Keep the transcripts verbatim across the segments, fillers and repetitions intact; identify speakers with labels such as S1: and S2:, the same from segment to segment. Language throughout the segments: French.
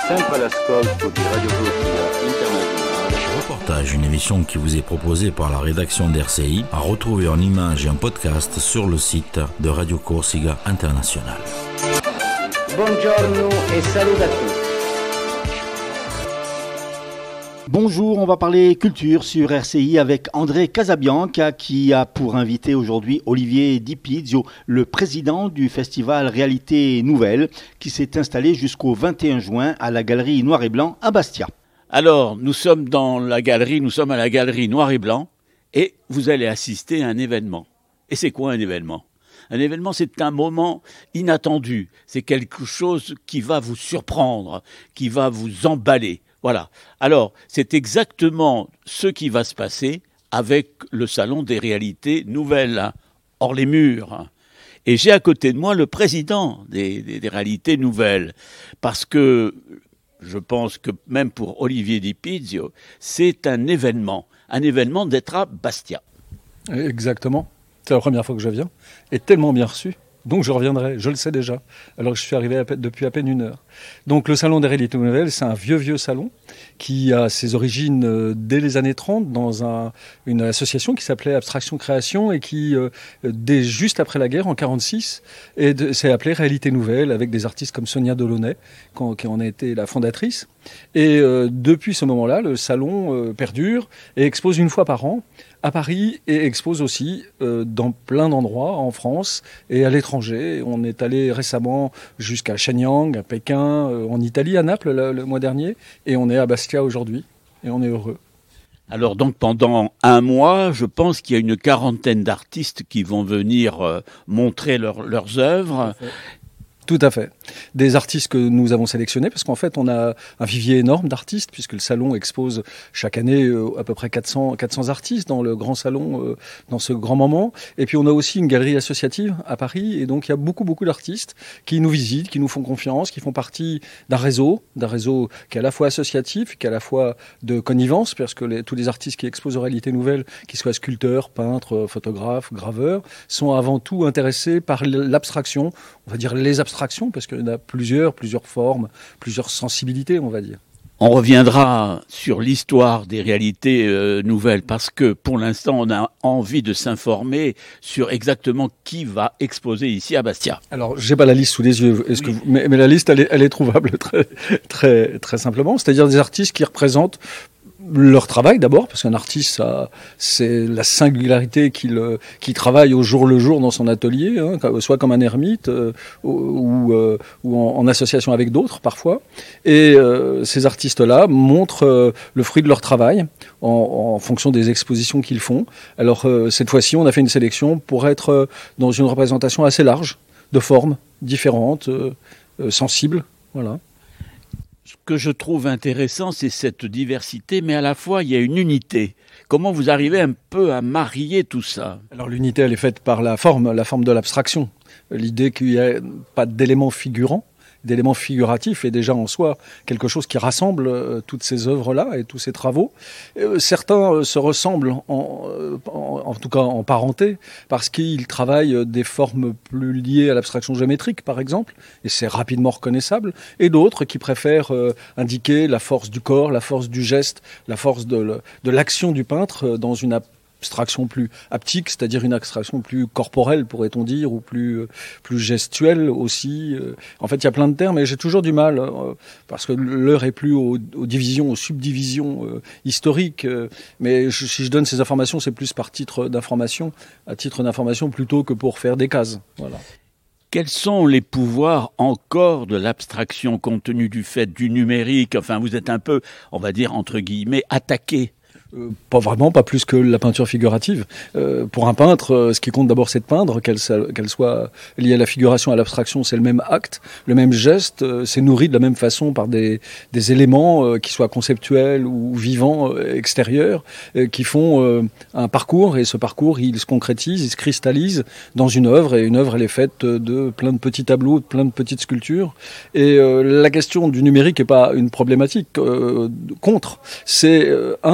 S1: sempre all'ascolto di Radio Corsica Internazionale.
S2: Reportage, une émission qui vous est proposée par la rédaction d'R C I, à retrouver en images et en podcast sur le site de Radio Corsica Internazionale.
S1: Buongiorno e saluto a tutti.
S3: Bonjour, on va parler culture sur R C I avec André Casabianca qui a pour invité aujourd'hui Olivier Di Pizio, le président du festival Réalité Nouvelle qui s'est installé jusqu'au vingt et un juin à la galerie Noir et Blanc à Bastia.
S4: Alors, nous sommes dans la galerie, nous sommes à la galerie Noir et Blanc et vous allez assister à un événement. Et c'est quoi un événement ? Un événement, c'est un moment inattendu, c'est quelque chose qui va vous surprendre, qui va vous emballer. Voilà. Alors, c'est exactement ce qui va se passer avec le Salon des Réalités Nouvelles, hein, hors les murs. Hein. Et j'ai à côté de moi le président des, des, des Réalités Nouvelles, parce que je pense que même pour Olivier Di Pizio, c'est un événement, un événement d'être à Bastia.
S5: Exactement. C'est la première fois que je viens, et tellement bien reçu. Donc je reviendrai, je le sais déjà, alors que je suis arrivé à peine, depuis à peine une heure. Donc le Salon des Réalités Nouvelles, c'est un vieux, vieux salon qui a ses origines euh, dès les années trente dans un, une association qui s'appelait Abstraction Création et qui, euh, dès juste après la guerre, en quarante-six, est, s'est appelé Réalité Nouvelle avec des artistes comme Sonia Delaunay, quand, qui en a été la fondatrice. Et euh, depuis ce moment-là, le salon euh, perdure et expose une fois par an à Paris et expose aussi euh, dans plein d'endroits en France et à l'étranger. On est allé récemment jusqu'à Shenyang, à Pékin, euh, en Italie, à Naples le, le mois dernier, et on est à Bastia aujourd'hui et on est heureux.
S4: Alors donc pendant un mois, je pense qu'il y a une quarantaine d'artistes qui vont venir euh, montrer leur, leurs œuvres.
S5: Tout à fait. Des artistes que nous avons sélectionnés, parce qu'en fait, on a un vivier énorme d'artistes, puisque le salon expose chaque année euh, à peu près quatre cents, quatre cents artistes dans le grand salon, euh, dans ce grand moment. Et puis, on a aussi une galerie associative à Paris, et donc il y a beaucoup, beaucoup d'artistes qui nous visitent, qui nous font confiance, qui font partie d'un réseau, d'un réseau qui est à la fois associatif, qui est à la fois de connivence, parce que les, tous les artistes qui exposent aux Réalités Nouvelles, qu'ils soient sculpteurs, peintres, photographes, graveurs, sont avant tout intéressés par l'abstraction, on va dire les abstractions, parce qu'il y en a plusieurs, plusieurs formes, plusieurs sensibilités, on va dire.
S4: On reviendra sur l'histoire des réalités euh, nouvelles, parce que pour l'instant, on a envie de s'informer sur exactement qui va exposer ici à Bastia.
S5: Alors, j'ai pas la liste sous les yeux, est-ce oui. que vous... mais, mais la liste, elle est, elle est trouvable très, très, très simplement, c'est-à-dire des artistes qui représentent leur travail d'abord, parce qu'un artiste, ça, c'est la singularité qu'il, qu'il travaille au jour le jour dans son atelier, hein, soit comme un ermite euh, ou, euh, ou en, en association avec d'autres parfois. Et euh, ces artistes-là montrent euh, le fruit de leur travail en, en fonction des expositions qu'ils font. Alors euh, cette fois-ci, on a fait une sélection pour être euh, dans une représentation assez large, de formes différentes, euh, euh, sensibles, voilà.
S4: Ce que je trouve intéressant, c'est cette diversité, mais à la fois, il y a une unité. Comment vous arrivez un peu à marier tout ça ?
S5: Alors l'unité, elle est faite par la forme, la forme de l'abstraction. L'idée qu'il n'y ait pas d'éléments figurants, d'éléments figuratifs est déjà en soi quelque chose qui rassemble euh, toutes ces œuvres-là et tous ces travaux. Euh, certains euh, se ressemblent, en, euh, en, en tout cas en parenté, parce qu'ils travaillent des formes plus liées à l'abstraction géométrique, par exemple, et c'est rapidement reconnaissable, et d'autres qui préfèrent euh, indiquer la force du corps, la force du geste, la force de, de l'action du peintre euh, dans une abstraction plus haptique, c'est-à-dire une abstraction plus corporelle, pourrait-on dire, ou plus, plus gestuelle aussi. En fait, il y a plein de termes, et j'ai toujours du mal, euh, parce que l'heure est plus aux, aux divisions, aux subdivisions euh, historiques. Euh, mais je, si je donne ces informations, c'est plus par titre d'information, à titre d'information, plutôt que pour faire des cases. Voilà.
S4: Quels sont les pouvoirs encore de l'abstraction, compte tenu du fait du numérique ? Enfin, vous êtes un peu, on va dire, entre guillemets, attaqué.
S5: Euh, pas vraiment, pas plus que la peinture figurative. Euh, pour un peintre, euh, ce qui compte d'abord, c'est de peindre, qu'elle, qu'elle soit liée à la figuration, à l'abstraction, c'est le même acte, le même geste, euh, c'est nourri de la même façon par des, des éléments euh, qui soient conceptuels ou vivants, euh, extérieurs, euh, qui font euh, un parcours, et ce parcours, il se concrétise, il se cristallise dans une œuvre, et une œuvre, elle est faite de plein de petits tableaux, de plein de petites sculptures. Et euh, la question du numérique n'est pas une problématique euh, contre, c'est euh, un des éléments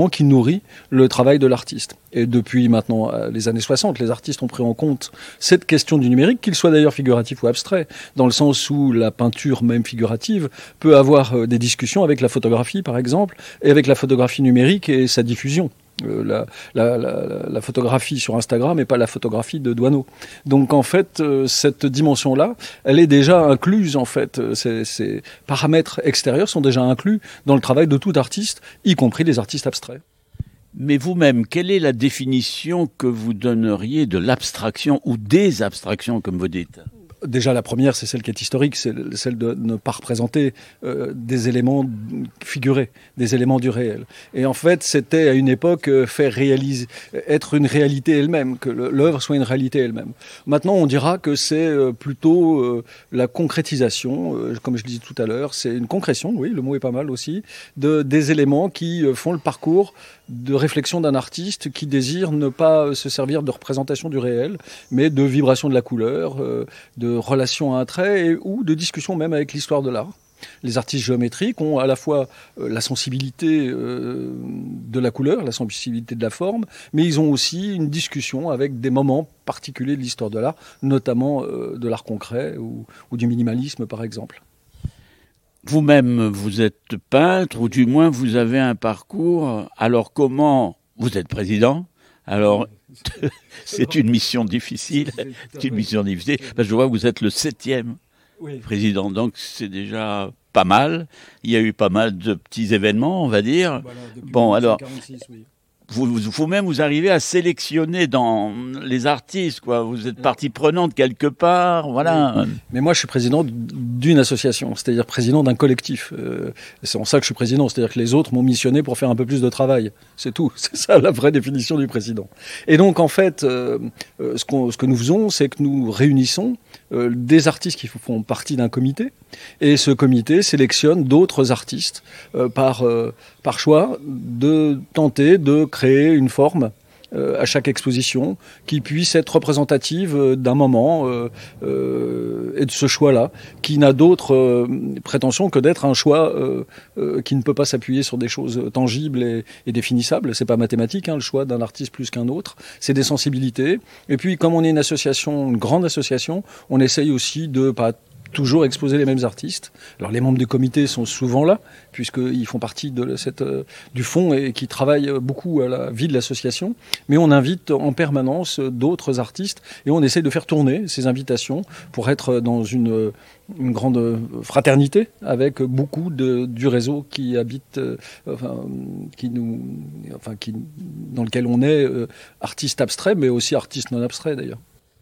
S5: élément qui nourrit le travail de l'artiste. Et depuis maintenant les années soixante, les artistes ont pris en compte cette question du numérique, qu'il soit d'ailleurs figuratif ou abstrait, dans le sens où la peinture même figurative peut avoir des discussions avec la photographie, par exemple, et avec la photographie numérique et sa diffusion. Euh, la, la, la, la photographie sur Instagram et pas la photographie de Doisneau. Donc en fait, euh, cette dimension-là, elle est déjà incluse en fait. Ces, ces paramètres extérieurs sont déjà inclus dans le travail de tout artiste, y compris les artistes abstraits.
S4: Mais vous-même, quelle est la définition que vous donneriez de l'abstraction ou des abstractions, comme vous dites ?
S5: Déjà, la première, c'est celle qui est historique, c'est celle de ne pas représenter euh, des éléments figurés, des éléments du réel. Et en fait, c'était à une époque euh, faire réaliser, être une réalité elle-même, que l'œuvre soit une réalité elle-même. Maintenant, on dira que c'est euh, plutôt euh, la concrétisation, euh, comme je disais tout à l'heure, c'est une concrétion, oui, le mot est pas mal aussi, de, des éléments qui euh, font le parcours de réflexion d'un artiste qui désire ne pas se servir de représentation du réel, mais de vibration de la couleur, euh, de relation à un trait, et, ou de discussion même avec l'histoire de l'art. Les artistes géométriques ont à la fois euh, la sensibilité euh, de la couleur, la sensibilité de la forme, mais ils ont aussi une discussion avec des moments particuliers de l'histoire de l'art, notamment euh, de l'art concret ou, ou du minimalisme par exemple.
S4: Vous-même, vous êtes peintre, ou du moins vous avez un parcours. Alors comment... Vous êtes président, alors c'est une mission difficile. C'est une mission difficile. Parce que je vois que vous êtes le septième oui. président, donc c'est déjà pas mal. Il y a eu pas mal de petits événements, on va dire. Voilà, bon, alors... quarante-six, oui. Vous, vous, vous-même, vous arrivez à sélectionner dans les artistes, quoi. Vous êtes partie prenante quelque part, voilà.
S5: Oui. Mais moi, je suis président d'une association, c'est-à-dire président d'un collectif. Euh, c'est en ça que je suis président, c'est-à-dire que les autres m'ont missionné pour faire un peu plus de travail. C'est tout. C'est ça la vraie définition du président. Et donc, en fait, euh, ce, qu'on, ce que nous faisons, c'est que nous réunissons euh, des artistes qui font partie d'un comité, et ce comité sélectionne d'autres artistes euh, par, euh, par choix de tenter de créer une forme euh, à chaque exposition qui puisse être représentative euh, d'un moment euh, euh, et de ce choix-là, qui n'a d'autre euh, prétention que d'être un choix euh, euh, qui ne peut pas s'appuyer sur des choses tangibles et, et définissables. C'est pas mathématique, hein, le choix d'un artiste plus qu'un autre. C'est des sensibilités. Et puis, comme on est une association, une grande association, on essaye aussi de pas toujours exposer les mêmes artistes. Alors les membres du comité sont souvent là, puisqu'ils font partie de cette, euh, du fond et qui travaillent beaucoup à la vie de l'association. Mais on invite en permanence d'autres artistes et on essaie de faire tourner ces invitations pour être dans une, une grande fraternité avec beaucoup de, du réseau qui habite, euh, enfin, qui nous, enfin, qui, dans lequel on est euh, artistes abstraits, mais aussi artistes non abstraits d'ailleurs.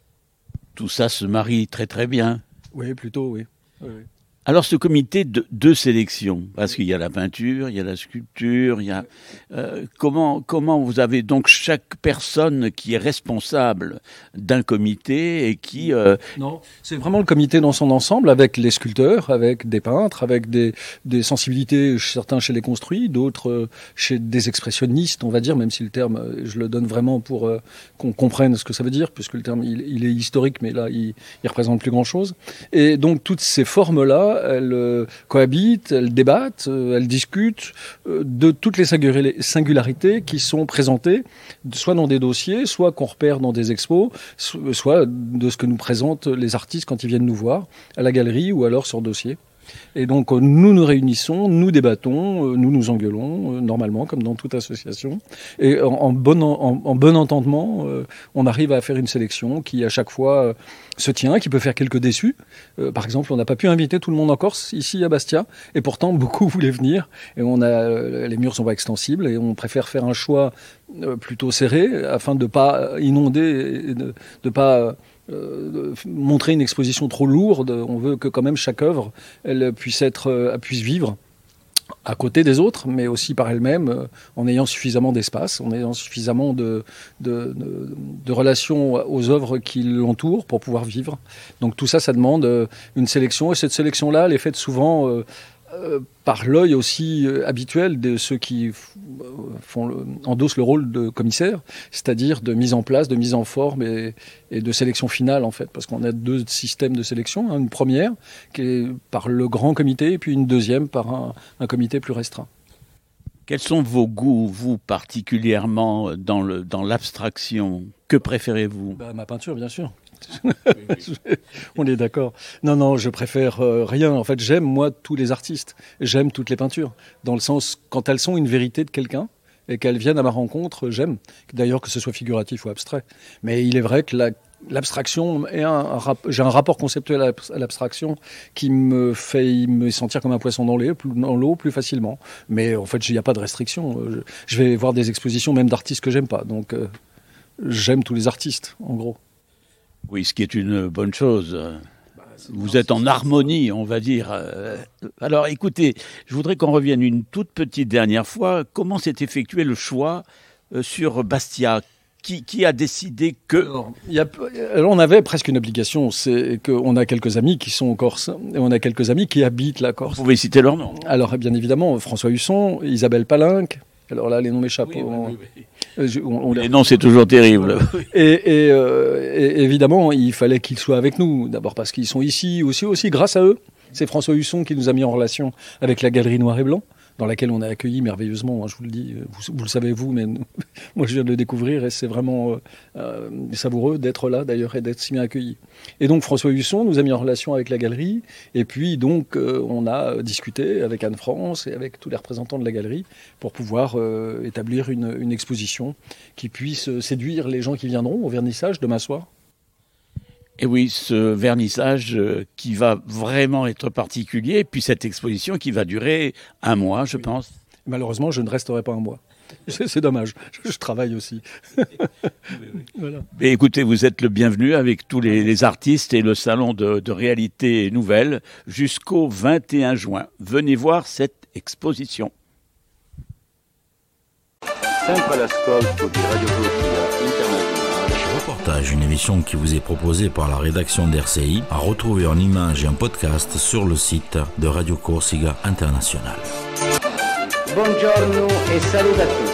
S4: Tout ça se marie très très bien.
S5: Oui, plutôt, oui. oui, oui.
S4: Alors, ce comité de, de sélection, parce qu'il y a la peinture, il y a la sculpture, il y a... Euh, comment, comment vous avez donc chaque personne qui est responsable d'un comité et qui... Euh...
S5: Non, c'est vraiment le comité dans son ensemble, avec les sculpteurs, avec des peintres, avec des, des sensibilités, certains chez les construits, d'autres chez des expressionnistes, on va dire, même si le terme, je le donne vraiment pour euh, qu'on comprenne ce que ça veut dire, puisque le terme, il, il est historique, mais là, il, il représente plus grand-chose. Et donc, toutes ces formes-là, elles euh, cohabitent, elles débattent, euh, elles discutent euh, de toutes les singularités qui sont présentées, soit dans des dossiers, soit qu'on repère dans des expos, soit de ce que nous présentent les artistes quand ils viennent nous voir à la galerie ou alors sur dossier. Et donc nous nous réunissons, nous débattons, nous nous engueulons, normalement, comme dans toute association. Et en, en, bon, en, en bon entendement, euh, on arrive à faire une sélection qui, à chaque fois, euh, se tient, qui peut faire quelques déçus. Euh, par exemple, on n'a pas pu inviter tout le monde en Corse, ici à Bastia, et pourtant, beaucoup voulaient venir. Et on a, euh, les murs sont pas extensibles, et on préfère faire un choix euh, plutôt serré, afin de ne pas inonder, et de ne pas... Euh, montrer une exposition trop lourde. On veut que quand même chaque œuvre elle puisse être, euh, puisse vivre à côté des autres, mais aussi par elle-même, euh, en ayant suffisamment d'espace, en ayant suffisamment de, de, de, de relations aux œuvres qui l'entourent pour pouvoir vivre. Donc tout ça, ça demande euh, une sélection, et cette sélection-là, elle est faite souvent euh, euh, par l'œil aussi euh, habituel de ceux qui font le, endossent le rôle de commissaire, c'est-à-dire de mise en place, de mise en forme et, et de sélection finale en fait, parce qu'on a deux systèmes de sélection, hein, une première qui est par le grand comité et puis une deuxième par un, un comité plus restreint.
S4: Quels sont vos goûts, vous particulièrement, dans, le, dans l'abstraction? Que préférez-vous?
S5: Bah, ma peinture, bien sûr. On est d'accord. Non, non, je préfère euh, rien. En fait, j'aime, moi, tous les artistes. J'aime toutes les peintures. Dans le sens, quand elles sont une vérité de quelqu'un et qu'elles viennent à ma rencontre, j'aime. D'ailleurs, que ce soit figuratif ou abstrait. Mais il est vrai que la, l'abstraction est un, un rap- j'ai un rapport conceptuel à, à l'abstraction qui me fait me sentir comme un poisson dans, les, dans l'eau plus facilement. Mais en fait, il n'y a pas de restriction. Je, je vais voir des expositions même d'artistes que j'aime pas. Donc, euh, j'aime tous les artistes, en gros.
S4: Oui, ce qui est une bonne chose. Vous êtes en harmonie, on va dire. Alors, écoutez, je voudrais qu'on revienne une toute petite dernière fois. Comment s'est effectué le choix sur Bastia ? Qui, qui a décidé que...
S5: Alors, y a, alors, on avait presque une obligation. C'est qu'on a quelques amis qui sont en Corse et on a quelques amis qui habitent la Corse.
S4: Vous pouvez citer leur nom.
S5: Alors, bien évidemment, François Husson, Isabelle Palinck. Alors là, les noms m'échappent.
S4: Oui, oui, oui.
S5: Je, on, on
S4: les noms, c'est toujours terrible.
S5: Et, et, euh, et évidemment, il fallait qu'ils soient avec nous. D'abord parce qu'ils sont ici, aussi, aussi grâce à eux. C'est François Husson qui nous a mis en relation avec la Galerie Noir et Blanc, dans laquelle on a accueilli merveilleusement, hein, je vous le dis, vous, vous le savez vous, mais nous, moi je viens de le découvrir et c'est vraiment euh, savoureux d'être là d'ailleurs et d'être si bien accueilli. Et donc François Husson nous a mis en relation avec la galerie et puis donc euh, on a discuté avec Anne-France et avec tous les représentants de la galerie pour pouvoir euh, établir une, une exposition qui puisse séduire les gens qui viendront au vernissage demain soir.
S4: Et oui, ce vernissage qui va vraiment être particulier, puis cette exposition qui va durer un mois, je oui. pense.
S5: Malheureusement, je ne resterai pas un mois. C'est, c'est dommage, je, je travaille aussi.
S4: Oui, oui. Voilà. Mais écoutez, vous êtes le bienvenu avec tous les, les artistes et le salon de, de réalité nouvelle jusqu'au vingt et un juin. Venez voir cette exposition.
S1: Sempre l'ascolto di Radio Corsica Internazionale.
S2: Reportage, une émission qui vous est proposée par la rédaction d'R C I, à retrouver en images et en podcast sur le site de Radio Corsica Internazionale.
S6: Buongiorno e saluto a tutti.